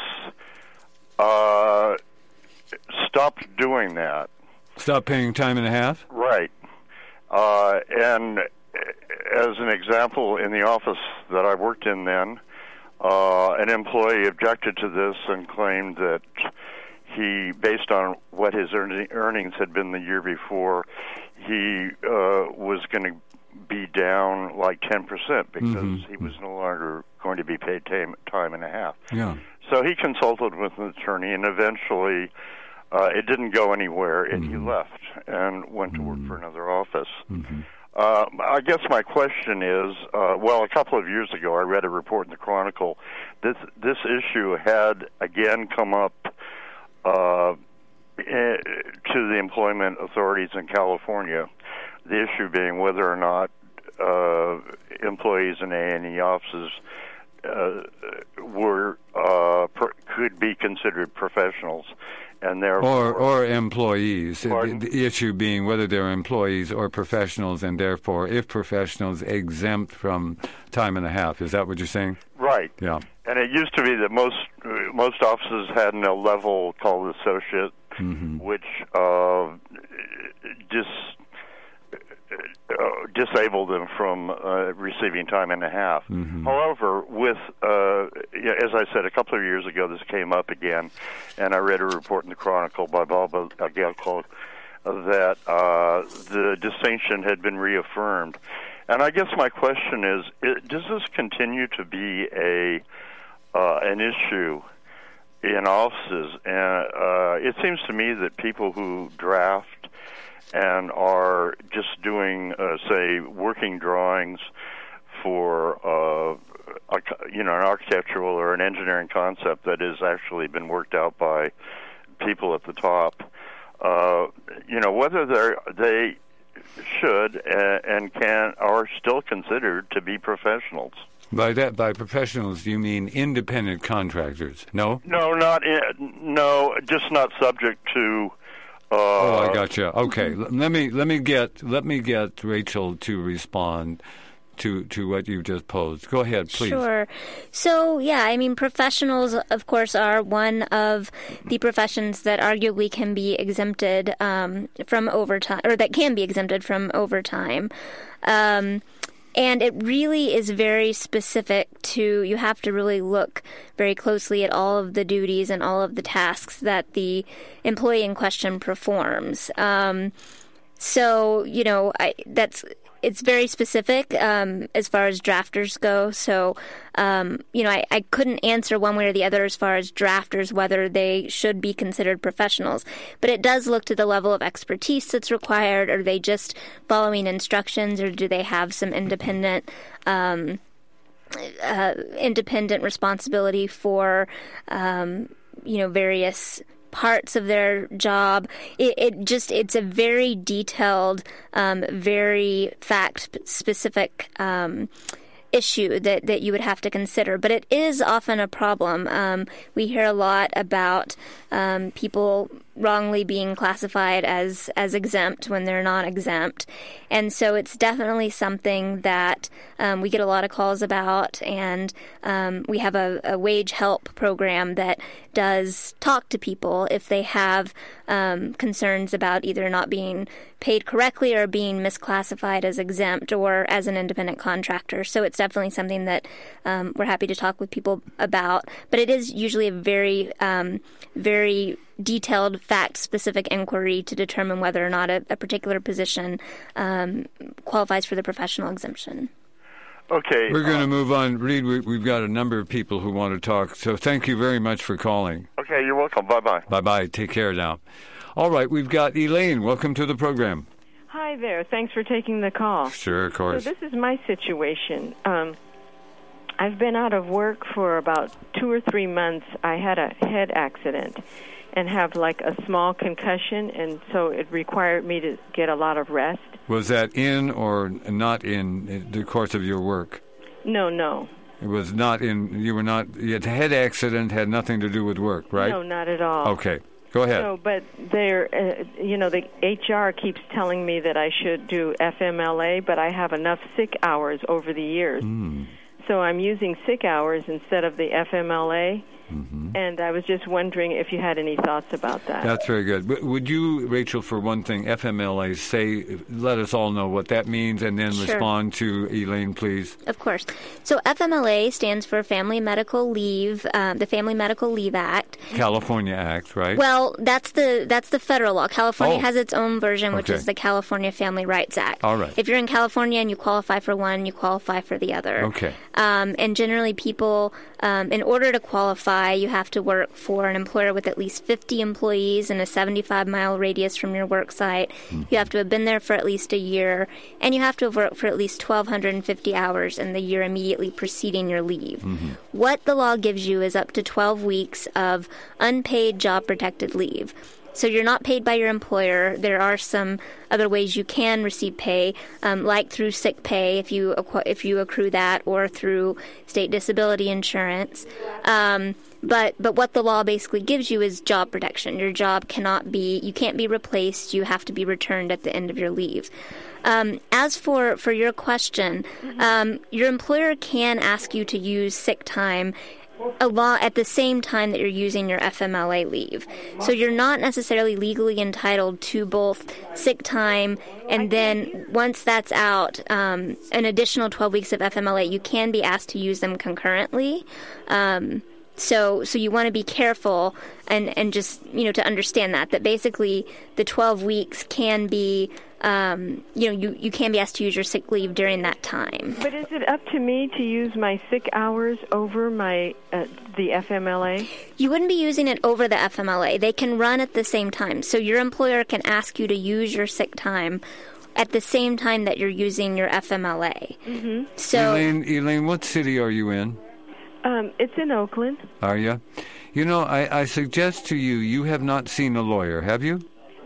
uh, stopped doing that. Stop paying time and a half? Right. Uh, and as an example, in the office that I worked in then, uh, an employee objected to this and claimed that he, based on what his earnings had been the year before, he uh, was going to be down like ten percent because mm-hmm. he was no longer going to be paid time, time and a half. Yeah. So he consulted with an attorney, and eventually uh, it didn't go anywhere, and mm-hmm. he left and went to work mm-hmm. for another office. Mm-hmm. Uh, I guess my question is, uh, well, a couple of years ago, I read a report in the Chronicle. This this issue had again come up uh, to the employment authorities in California. The issue being whether or not uh, employees in A and E offices uh, were uh, per, could be considered professionals. And or or employees. The, the issue being whether they're employees or professionals, and therefore, if professionals, exempt from time and a half. Is that what you're saying? Right. Yeah. And it used to be that most uh, most offices had a level called associate, mm-hmm. which uh, dis uh, disabled them from uh, receiving time and a half. Mm-hmm. However, with uh, as I said a couple of years ago, this came up again, and I read a report in the Chronicle by Bob Agelko that uh, the distinction had been reaffirmed. And I guess my question is: it, does this continue to be a uh, an issue in offices? And uh, it seems to me that people who draft and are just doing, uh, say, working drawings for, uh, a, you know, an architectural or an engineering concept that has actually been worked out by people at the top. Uh, you know, whether they they should and can are still considered to be professionals. By that, by professionals, do you mean independent contractors? No? No, not in, no, just not subject to. Uh, oh, I gotcha. Okay, L- let me let me get let me get Rachel to respond to to what you just posed. Go ahead, please. Sure. So, yeah, I mean, professionals, of course, are one of the professions that arguably can be exempted um, from overtime, or that can be exempted from overtime. Um, and it really is very specific to, you have to really look very closely at all of the duties and all of the tasks that the employee in question performs. Um, so, you know, I, that's... It's very specific um, as far as drafters go. So, um, you know, I, I couldn't answer one way or the other as far as drafters, whether they should be considered professionals. But it does look to the level of expertise that's required. Are they just following instructions, or do they have some independent um, uh, independent responsibility for, um, you know, various parts of their job? It, it just, it's a very detailed, um, very fact-specific um, issue that, that you would have to consider. But it is often a problem. Um, we hear a lot about um, people wrongly being classified as, as exempt when they're not exempt. And so it's definitely something that um, we get a lot of calls about, and um, we have a, a wage help program that does talk to people if they have um, concerns about either not being paid correctly or being misclassified as exempt or as an independent contractor. So it's definitely something that um, we're happy to talk with people about. But it is usually a very, um, very detailed, fact-specific inquiry to determine whether or not a, a particular position um, qualifies for the professional exemption. Okay. We're going to uh, move on. Reed, we, we've got a number of people who want to talk, so thank you very much for calling. Okay, you're welcome. Bye-bye. Bye-bye. Take care now. All right, we've got Elaine. Welcome to the program. Hi there. Thanks for taking the call. Sure, of course. So this is my situation. Um, I've been out of work for about two or three months. I had a head accident and have like a small concussion, and so it required me to get a lot of rest. Was that in or not in the course of your work? No, no. It was not in, you were not, the head accident had nothing to do with work, right? No, not at all. Okay, go ahead. No, but they're, uh, you know, the H R keeps telling me that I should do F M L A, but I have enough sick hours over the years. Mm. So I'm using sick hours instead of the F M L A. Mm-hmm. And I was just wondering if you had any thoughts about that. That's very good. But would you, Rachel, for one thing, F M L A, say, let us all know what that means, and then Sure. respond to Elaine, please. Of course. So F M L A stands for Family Medical Leave, um, the Family Medical Leave Act. California Act, right? Well, that's the that's the federal law. California Oh. has its own version, which Okay. is the California Family Rights Act. All right. If you're in California and you qualify for one, you qualify for the other. Okay. Um, and generally, people, um, in order to qualify, you have to work for an employer with at least fifty employees in a seventy-five mile radius from your work site. Mm-hmm. You have to have been there for at least a year, and you have to have worked for at least twelve fifty hours in the year immediately preceding your leave. Mm-hmm. What the law gives you is up to twelve weeks of unpaid job-protected leave. So you're not paid by your employer. There are some other ways you can receive pay, um, like through sick pay if you acqu- if you accrue that, or through state disability insurance. Um, but but what the law basically gives you is job protection. Your job cannot be you can't be replaced. You have to be returned at the end of your leave. Um, as for, for your question, um, your employer can ask you to use sick time a law at the same time that you're using your F M L A leave. So you're not necessarily legally entitled to both sick time, and then once that's out, um, an additional twelve weeks of F M L A, you can be asked to use them concurrently. Um, so so you want to be careful and, and just, you know, to understand that, that basically the twelve weeks can be Um, you know, you, you can be asked to use your sick leave during that time. But is it up to me to use my sick hours over my uh, the F M L A? You wouldn't be using it over the F M L A. They can run at the same time. So your employer can ask you to use your sick time at the same time that you're using your F M L A. Mm-hmm. So, Elaine, Elaine, what city are you in? Um, it's in Oakland. Are you? You know, I, I suggest to you, you have not seen a lawyer, have you?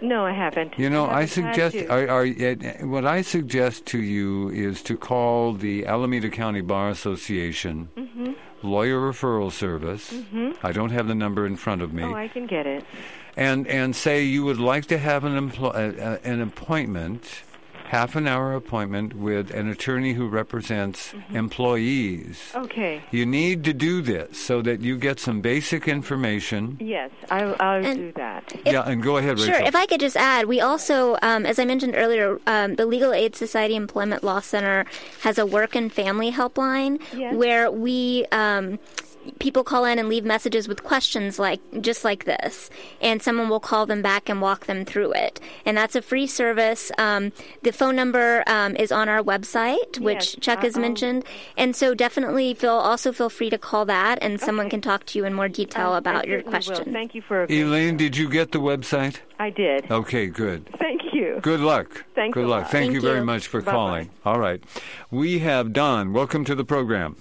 No, I haven't. You know, I, I suggest to. are, are, uh, what I suggest to you is to call the Alameda County Bar Association mm-hmm. Lawyer Referral Service. Mm-hmm. I don't have the number in front of me. Oh, I can get it. And and say you would like to have an empl- uh, an appointment, half an hour appointment with an attorney who represents mm-hmm. employees. Okay. You need to do this so that you get some basic information. Yes, I'll, I'll And do that. If, yeah, and go ahead, Rachel. Sure. If I could just add, we also, um, as I mentioned earlier, um, the Legal Aid Society Employment Law Center has a work and family helpline Yes. where we. Um, People call in and leave messages with questions like just like this, and someone will call them back and walk them through it. And that's a free service. Um, the phone number um, is on our website, which Yes, Chuck has I'll- mentioned. And so definitely feel also feel free to call that, and someone Okay. can talk to you in more detail I- about I your certainly question. will. Thank you for. Elaine, did you get the website? I did. Okay, good. Thank you. Good luck. Thanks Good a luck. lot. Thank, Thank you very you. much for Bye-bye. calling. All right. We have Don. Welcome to the program.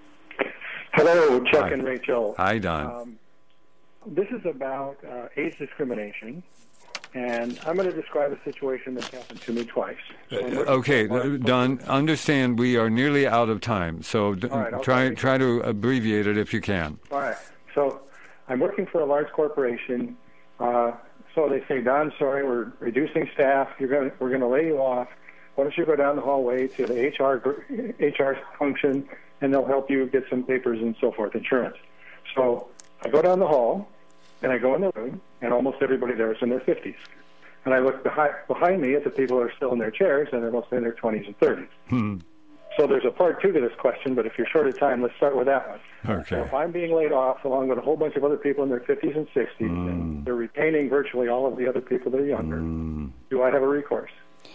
Hello, Chuck Hi. and Rachel. Hi, Don. Um, this is about uh, age discrimination, and I'm going to describe a situation that's happened to me twice. So I'm working Okay, for a- Don, understand we are nearly out of time, so d- All right, I'll try try. try to abbreviate it if you can. All right. So I'm working for a large corporation. Uh, so they say, Don, sorry, we're reducing staff. You're going, we're going to lay you off. Why don't you go down the hallway to the H R gr- H R function, and they'll help you get some papers and so forth, insurance. So I go down the hall, and I go in the room, and almost everybody there is in their fifties. And I look behind, behind me at the people who are still in their chairs, and they're mostly in their twenties and thirties. Hmm. So there's a part two to this question, but if you're short of time, let's start with that one. Okay. So if I'm being laid off along with a whole bunch of other people in their fifties and sixties, and they're retaining virtually all of the other people that are younger, do I have a recourse?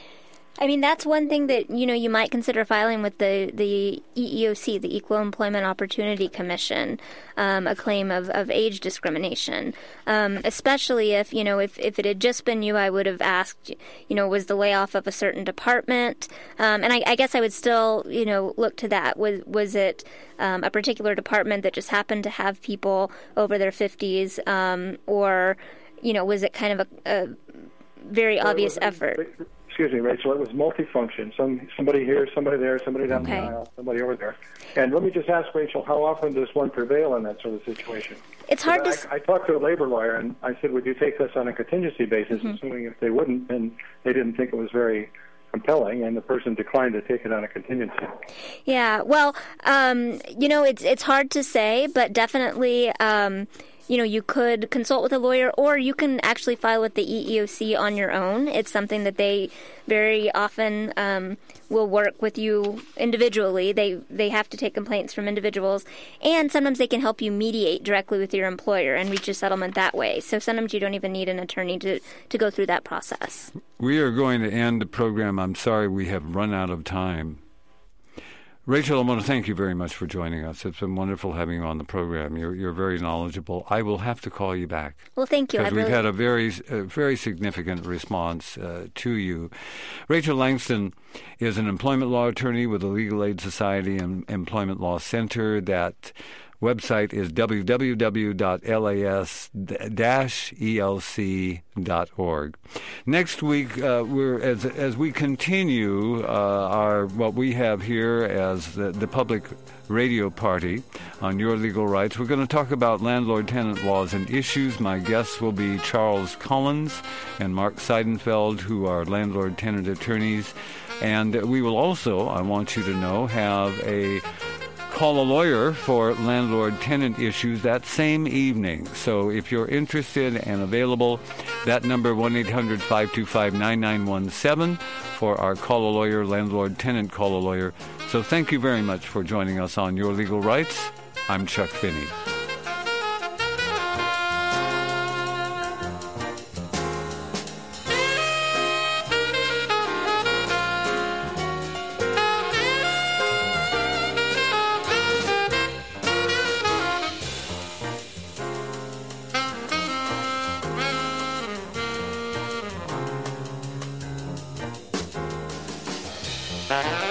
I mean, that's one thing that, you know, you might consider filing with the, the E E O C, the Equal Employment Opportunity Commission, um, a claim of, of age discrimination. Um, especially if, you know, if, if it had just been you, I would have asked, you know, was the layoff of a certain department? Um, and I, I guess I would still, you know, look to that. Was, was it um, a particular department that just happened to have people over their fifties? Um, or, you know, was it kind of a, a very Well, it obvious was- effort? Excuse me, Rachel. It was multifunction. Some somebody here, somebody there, somebody down Okay. the aisle, somebody over there. And let me just ask Rachel, how often does one prevail in that sort of situation? It's hard to... I, s- I talked to a labor lawyer, and I said, would you take this on a contingency basis, Mm-hmm. assuming if they wouldn't, and they didn't think it was very compelling, and the person declined to take it on a contingency. Yeah, well, um, you know, it's it's hard to say, but definitely, um, you know, you could consult with a lawyer, or you can actually file with the E E O C on your own. It's something that they very often um, will work with you individually. They they have to take complaints from individuals, and sometimes they can help you mediate directly with your employer and reach a settlement that way. So sometimes you don't even need an attorney to, to go through that process. We are going to end the program. I'm sorry we have run out of time. Rachel, I want to thank you very much for joining us. It's been wonderful having you on the program. You're you're very knowledgeable. I will have to call you back. Well, thank you. I Because we've really had a very, uh, very significant response uh, to you. Rachel Langston is an employment law attorney with the Legal Aid Society and Employment Law Center. That website is w w w dot l a s dash e l c dot org. Next week, uh, we're as as we continue uh, our what we have here as the, the public radio party on Your Legal Rights. We're going to talk about landlord-tenant laws and issues. My guests will be Charles Collins and Mark Seidenfeld, who are landlord-tenant attorneys. And we will also, I want you to know, have a Call a Lawyer for landlord-tenant issues that same evening. So if you're interested and available, that number, one eight hundred five two five nine nine one seven for our Call a Lawyer, landlord-tenant Call a Lawyer. So thank you very much for joining us on Your Legal Rights. I'm Chuck Finney. Bye.